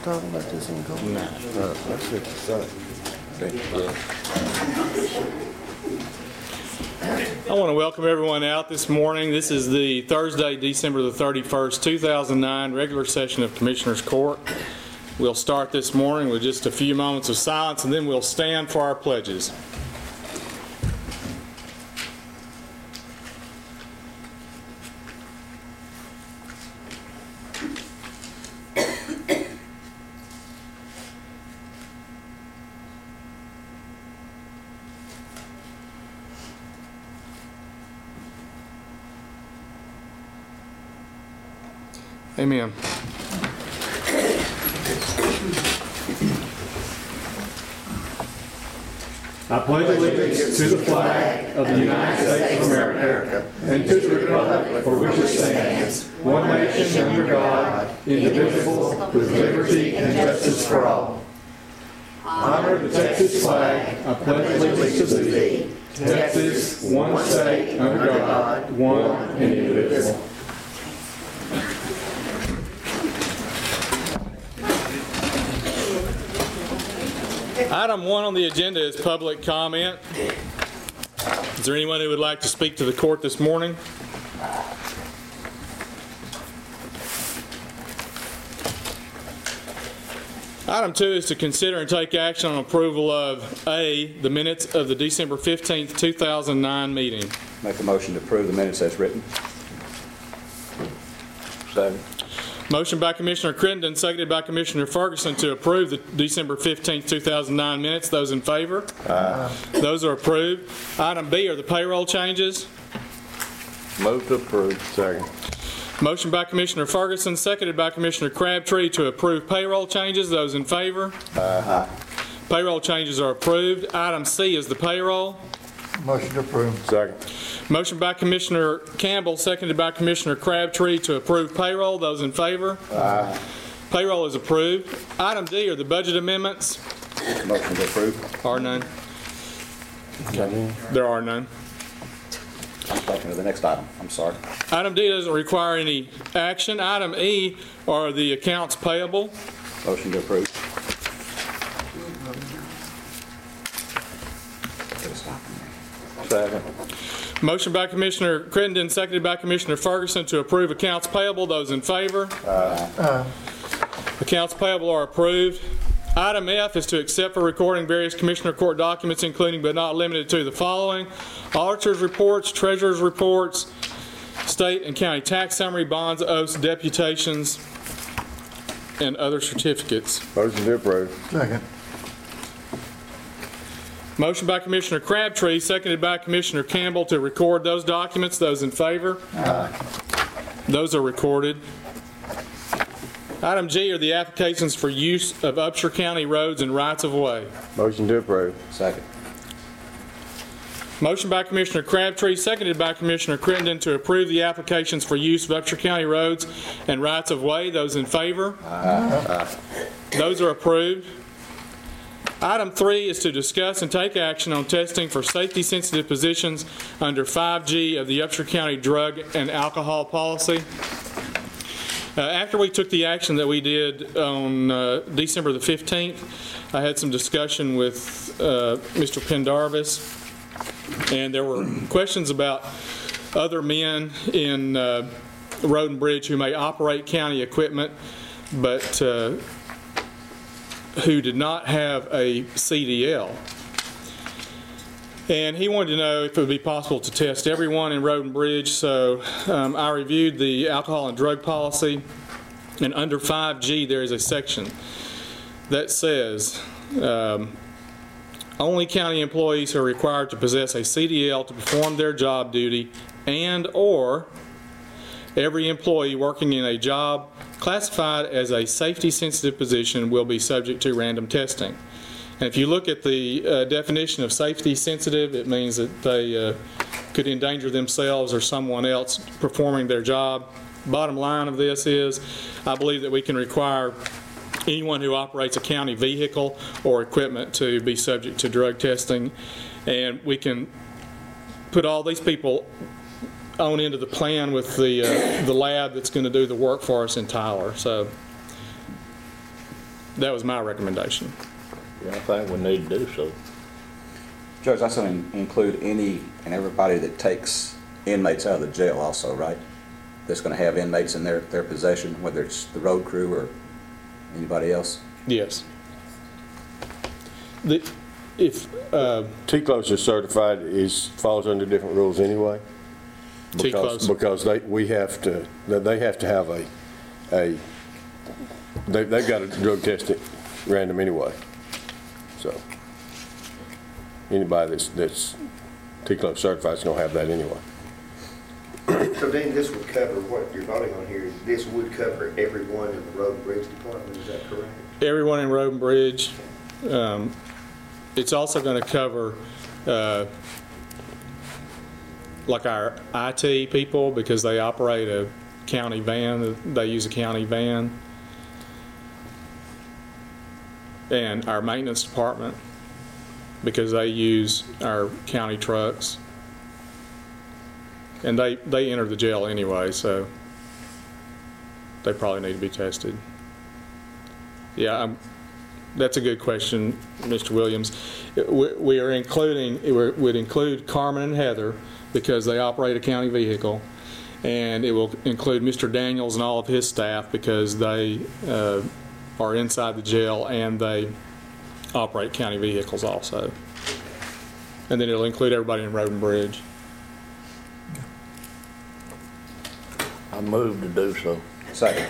talk about this in court? No. That's what you said. I want to welcome everyone out this morning. This is the Thursday, December the 31st, 2009 regular session of Commissioners Court. We'll start this morning with just a few moments of silence, and then we'll stand for our pledges. Amen. I pledge allegiance to the flag of the United States of America and to the republic for which it stands, one nation under God, indivisible, with liberty and justice for all. Honor the Texas flag. I pledge allegiance to thee. Texas, one state under God, one and indivisible. Item 1 on the agenda is public comment. Is there anyone who would like to speak to the court this morning? Item 2 is to consider and take action on approval of A, the minutes of the December 15th, 2009 meeting. Make a motion to approve the minutes as written. Second. Motion by Commissioner Crittenden, seconded by Commissioner Ferguson to approve the December 15th, 2009 minutes. Those in favor? Aye. Those are approved. Item B are the payroll changes. Move to approve. Second. Motion by Commissioner Ferguson, seconded by Commissioner Crabtree to approve payroll changes. Those in favor? Aye. Payroll changes are approved. Item C is the payroll. Motion to approve. Second. Motion by Commissioner Campbell, seconded by Commissioner Crabtree to approve payroll. Those in favor? Aye. Payroll is approved. Item D are the budget amendments. Motion to approve. Are none? There are none. I'm talking to the next item. I'm sorry. Item D doesn't require any action. Item E are the accounts payable. Motion to approve. Second. Motion by Commissioner Crittenden, seconded by Commissioner Ferguson to approve accounts payable. Those in favor? Aye. Accounts payable are approved. Item F is to accept for recording various Commissioner Court documents, including but not limited to the following: auditors' reports, treasurer's reports, state and county tax summary, bonds, oaths, deputations, and other certificates. Motion to approve. Second. Motion by Commissioner Crabtree, seconded by Commissioner Campbell to record those documents. Those in favor? Aye. Those are recorded. Item G are the applications for use of Upshur County roads and rights of way. Motion to approve. Second. Motion by Commissioner Crabtree, seconded by Commissioner Crittenden to approve the applications for use of Upshur County roads and rights of way. Those in favor? Aye. Those are approved. Item 3 is to discuss and take action on testing for safety-sensitive positions under 5G of the Upshur County drug and alcohol policy. After we took the action that we did on December the 15th, I had some discussion with Mr. Pendarvis, and there were questions about other men in Road and Bridge who may operate county equipment, but who did not have a CDL. And he wanted to know if it would be possible to test everyone in Road and Bridge. So I reviewed the alcohol and drug policy, and under 5G there is a section that says only county employees are required to possess a CDL to perform their job duty, and or every employee working in a job classified as a safety-sensitive position will be subject to random testing. And if you look at the definition of safety-sensitive, it means that they could endanger themselves or someone else performing their job. Bottom line of this is, I believe that we can require anyone who operates a county vehicle or equipment to be subject to drug testing, and we can put all these people on into the plan with the lab that's going to do the work for us in Tyler. So That was my recommendation. Yeah, I think we need to do so. Judge, that's going to include any and everybody that takes inmates out of the jail also, right? That's going to have inmates in their possession, whether it's the road crew or anybody else? Yes. If T-Closer certified falls under different rules anyway. T-Closer. Because they have to have they've got to drug test it random anyway. So anybody that's T-Closer certified is going to have that anyway. So Dean, this would cover what you're voting on here. This would cover everyone in the Road and Bridge Department, is that correct? everyone in Road and Bridge, it's also going to cover like our IT people, because they operate a county van, they use a county van, and our maintenance department, because they use our county trucks, and they enter the jail anyway, so they probably need to be tested. Yeah, that's a good question, Mr. Williams. We are including, it would include Carmen and Heather because they operate a county vehicle, and it will include Mr. Daniels and all of his staff because they are inside the jail and they operate county vehicles also. And then it'll include everybody in Road and Bridge. I move to do so. Second.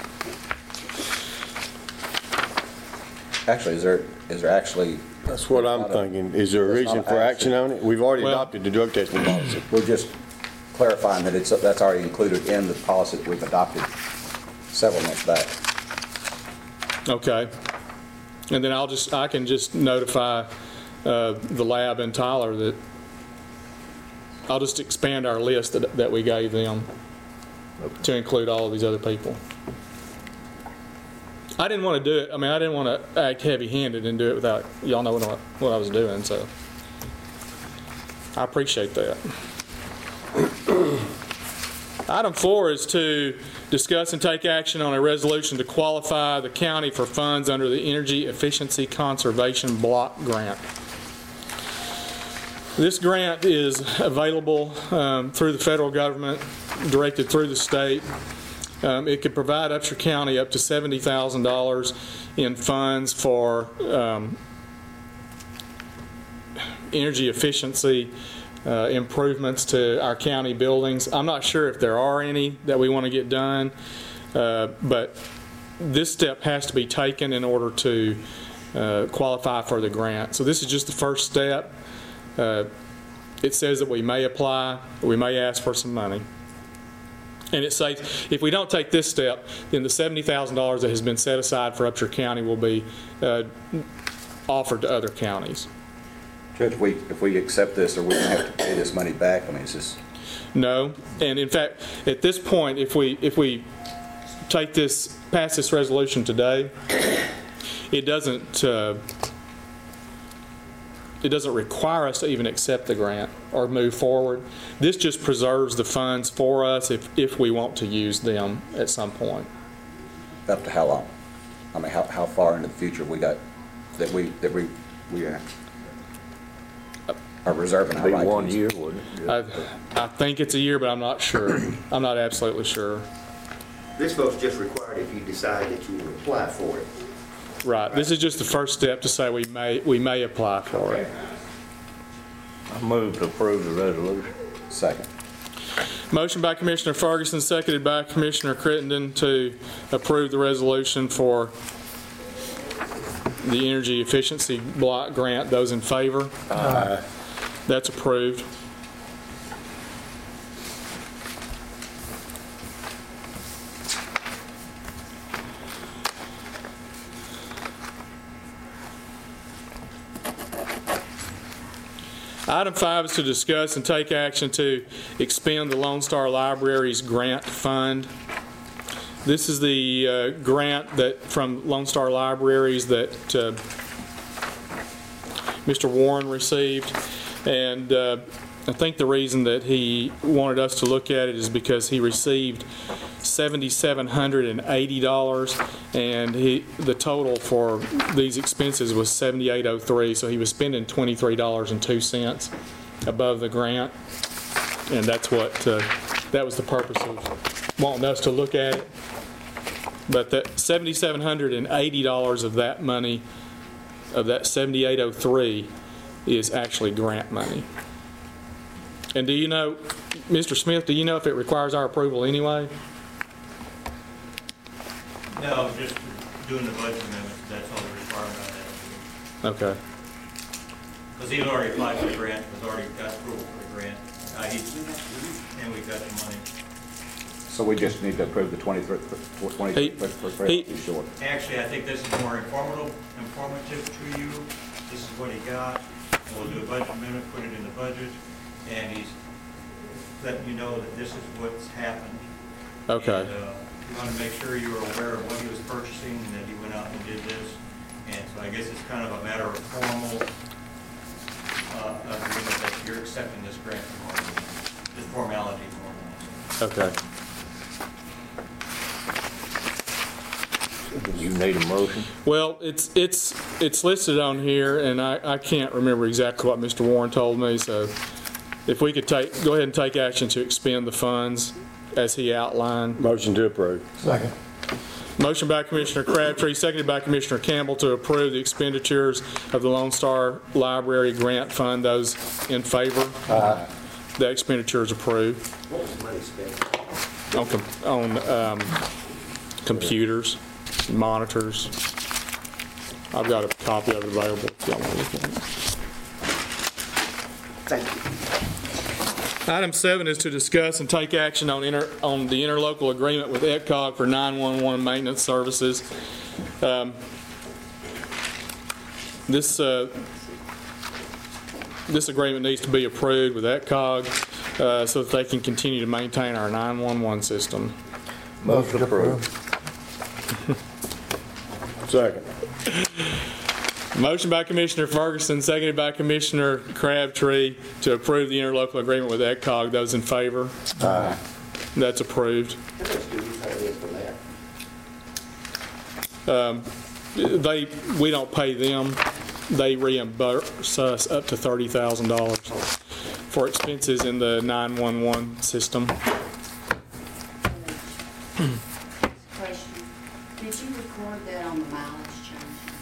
Actually, is there actually, That's what I'm thinking. Is there a There's reason not for action. action on it? We've already Well- adopted the drug testing policy. we're just clarifying that that's already included in the policy that we've adopted several months back. Okay. And then I can just notify the lab and Tyler that I'll just expand our list that we gave them to include all of these other people. I didn't want to do it. I mean, I didn't want to act heavy-handed and do it without y'all knowing what I was doing, so I appreciate that. Item 4 is to discuss and take action on a resolution to qualify the county for funds under the Energy Efficiency Conservation Block Grant. This grant is available through the federal government, directed through the state. It could provide Upshur County up to $70,000 in funds for energy efficiency improvements to our county buildings. I'm not sure if there are any that we want to get done, but this step has to be taken in order to qualify for the grant. So this is just the first step. It says that we may apply, we may ask for some money. And it says if we don't take this step, then the $70,000 that has been set aside for Upshur County will be offered to other counties. Judge, if we accept this, are we going to have to pay this money back? I mean, it's just... No, and in fact, at this point, if we take this, pass this resolution today, it doesn't require us to even accept the grant or move forward. This just preserves the funds for us if we want to use them at some point. Up to how long? I mean, how far into the future we got that we are reserving our Be right to 1 use? year, wouldn't it? I think it's a year, but I'm not sure. I'm not absolutely sure. This vote's just required if you decide that you will apply for it. Right. This is just the first step to say we may apply for it. I move to approve the resolution. Second. Motion by Commissioner Ferguson, seconded by Commissioner Crittenden to approve the resolution for the Energy Efficiency Block Grant. Those in favor? Aye. That's approved. Item 5 is to discuss and take action to expend the Lone Star Library's grant fund. This is the grant that from Lone Star Libraries that Mr. Warren received, and I think the reason that he wanted us to look at it is because he received $7,780, and the total for these expenses was $7,803, so he was spending $23.02 above the grant, and that's what, that was the purpose of wanting us to look at it. But that $7,780 of that money, of that $7,803, is actually grant money. And do you know, Mr. Smith, do you know if it requires our approval anyway? No, just doing the budget amendment, that's all the requirement on that. Okay. Because he's already applied for the grant, has already got approval for the grant, and we got the money. So we just need to approve the 23 for short. Actually, I think this is more informative to you. This is what he got, and we'll do a budget amendment, put it in the budget, and he's letting you know that this is what's happened. Okay. And, you want to make sure you were aware of what he was purchasing, and that he went out and did this. And so I guess it's kind of a matter of formal agreement that you're accepting this grant for more than this formality more than Okay. You need a motion? Well, it's listed on here, and I can't remember exactly what Mr. Warren told me, so if we could go ahead and take action to expend the funds as he outlined. Motion to approve. Second. Motion by Commissioner Crabtree, seconded by Commissioner Campbell to approve the expenditures of the Lone Star Library Grant Fund. Those in favor? Aye. The expenditure is approved. What was the money spent? On computers, monitors. I've got a copy of it available if y'all want to look at it. Thank you. Item 7 is to discuss and take action on the interlocal agreement with ETCOG for 911 maintenance services. This agreement needs to be approved with ETCOG so that they can continue to maintain our 911 system. Motion approved. Second. Motion by Commissioner Ferguson, seconded by Commissioner Crabtree to approve the interlocal agreement with ETCOG. Those in favor? Aye. That's approved. How much do we pay for that? We don't pay them. They reimburse us up to $30,000 for expenses in the 911 system. Question, did you record that on the mileage change?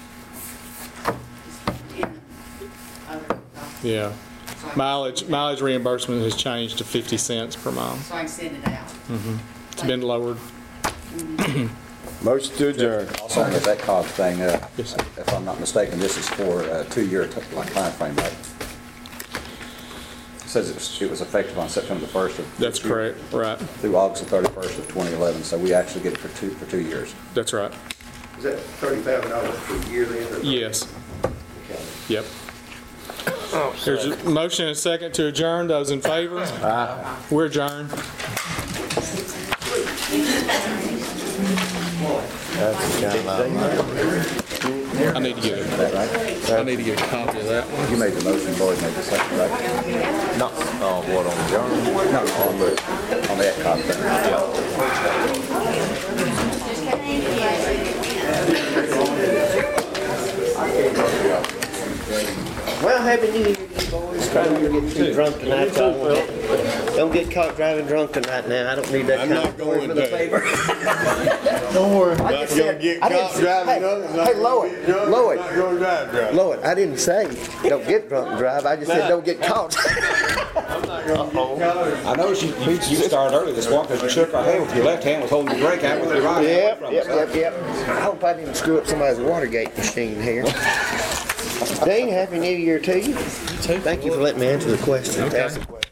In the other document? Yeah. So I- Mileage reimbursement has changed to 50 cents per mile. So I can send it out? It's been lowered. Motion to adjourn. Also, on the ETCOG thing, Yes, sir. if I'm not mistaken, this is for a 2-year time frame, right? It says it was effective on September the 1st of That's correct, right. through August the 31st of 2011, so we actually get it for 2 years. That's right. Is that $30,000 per year then? or- Yes, Okay. yep. There's a motion and a second to adjourn. Those in favor? Aye. We're adjourned. I need to get a copy of that one. You made the motion, Lloyd made the second, right? No. What, on the journal? No, on the ETCOG thing. Well, happy New Year, you boys. Try not to get too drunk tonight. Don't get caught driving drunk tonight now. I don't need that I'm kind not of story going for the to. paper. Don't worry. I just said, hey, Lloyd, I didn't say don't get drunk and drive. I just said don't get caught. I know you started early this morning because you shook our hand with your left hand, was holding your brake out with your right hand. Yep. I hope I didn't screw up somebody's Watergate machine here. Dean, happy New Year to you. Thank you for letting me answer the question. Ask the question.